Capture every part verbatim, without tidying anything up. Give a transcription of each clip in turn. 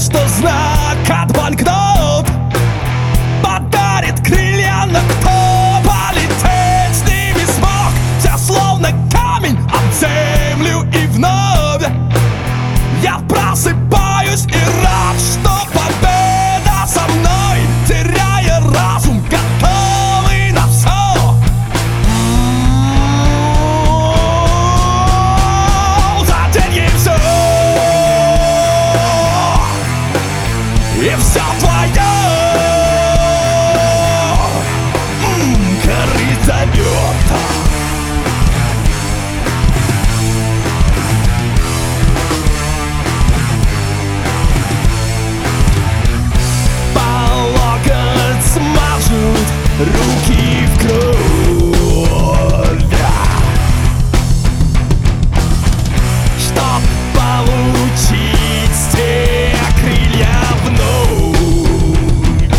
что знак от банкнот подарит крылья, но кто полететь с ними смог? Все словно камень об землю, и вновь я просыпаюсь и рад, что победа со мной, теряя разум, готовый на все. За деньги все, и все твое. Корысть зовет. Смажут руки в кровь, чтоб получить те крылья вновь.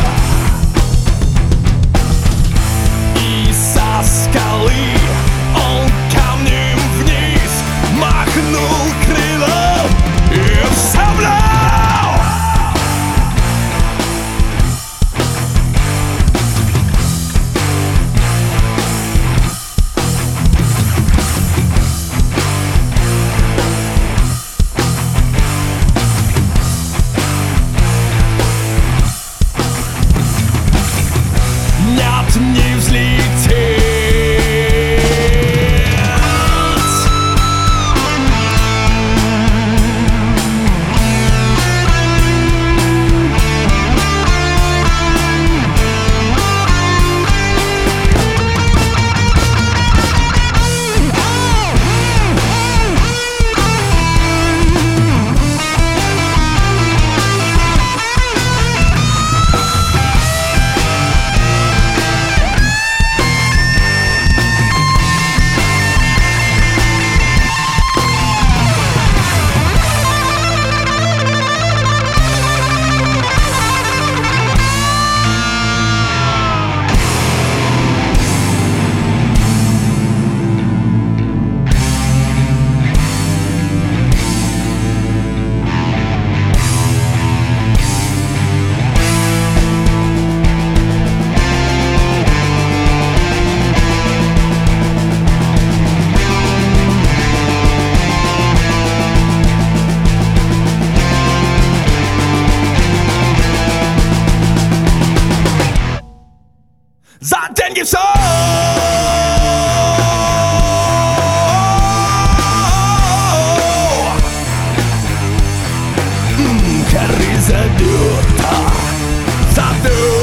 И со скалы он камнем вниз махнул крылом и вставлял. Не взлететь. За деньги все. Корысть забита, забита.